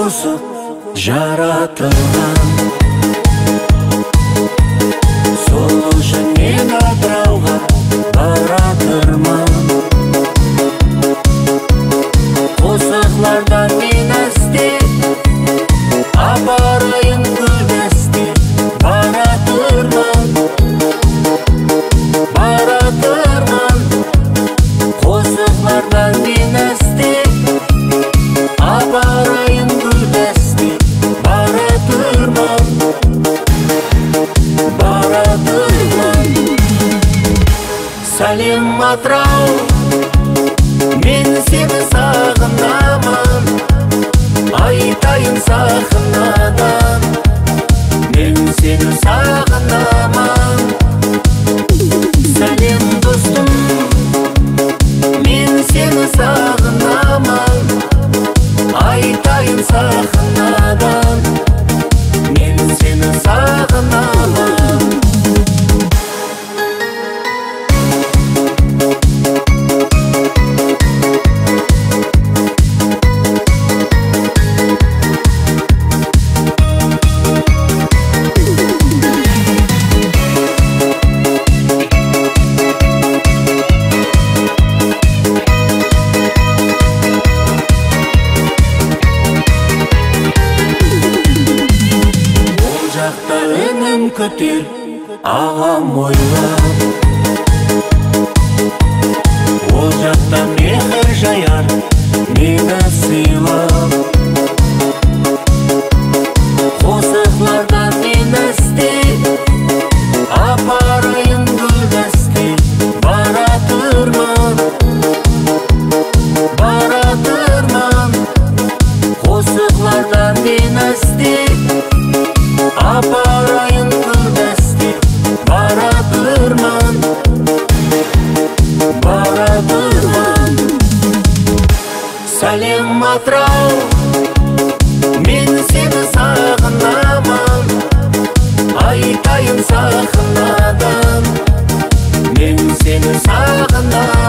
кусуп жаратылган. Сол үчүн мен атырауга баратырман. Кусуклардан мен асти апарайын күлдести баратырман. Баратырман. Кусуклардан мен асти апарайын күлдести баратырман. Баратырман. Салем Атырау, мен сени сагынаман. Айтайын сахнадан, мен сени сагынаман. Салем достум, мен сени сагынаман. Айтайын сахнадан, мен сени сагынаман. Үнім көтер ағам ойлап, ол жақта мехір жаяр мені сыйлап. Қосықлардан мен асти апарайын гүлдести баратырман. Баратырман. Қосықлардан мен асти апарайын күлдести баратырман. Баратырман. Салем Атырау, мен сени сагынаман. Айтайын сахнадан, мен сени сагынаман.